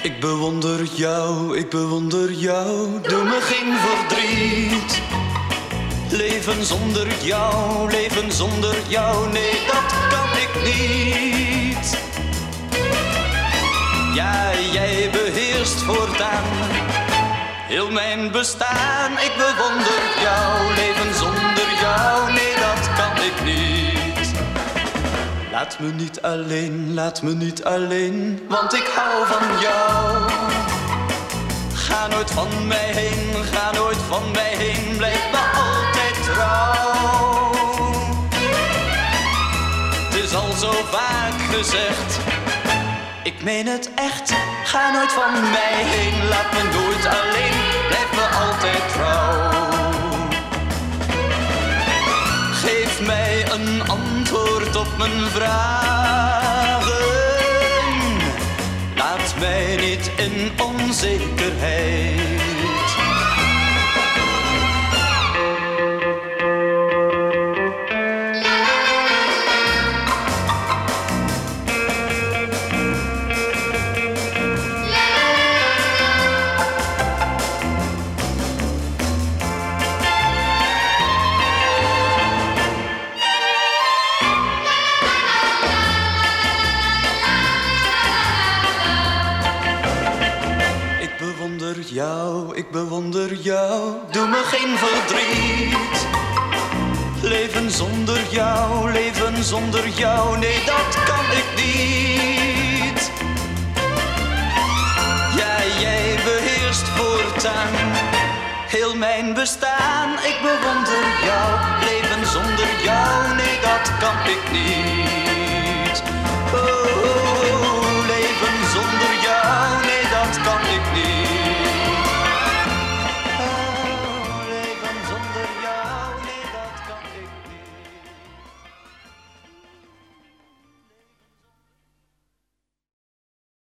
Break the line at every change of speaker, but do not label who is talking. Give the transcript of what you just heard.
Ik bewonder jou, doe me geen verdriet. Leven zonder jou, nee, dat kan ik niet. Ja, jij beheerst voortaan heel mijn bestaan. Ik bewonder jou, leven zonder jou, nee, dat kan ik niet. Laat me niet alleen, want ik hou van jou. Ga nooit van mij heen, blijf me altijd trouw. Het is al zo vaak gezegd, ik meen het echt. Ga nooit van mij heen, laat me nooit alleen, blijf me altijd trouw. Geef mij een antwoord op mijn vragen. Laat mij niet in onzekerheid. Ik bewonder jou, doe me geen verdriet. Leven zonder jou, nee, dat kan ik niet. Ja, jij beheerst voortaan heel mijn bestaan. Ik bewonder jou, leven zonder jou, nee, dat kan ik niet.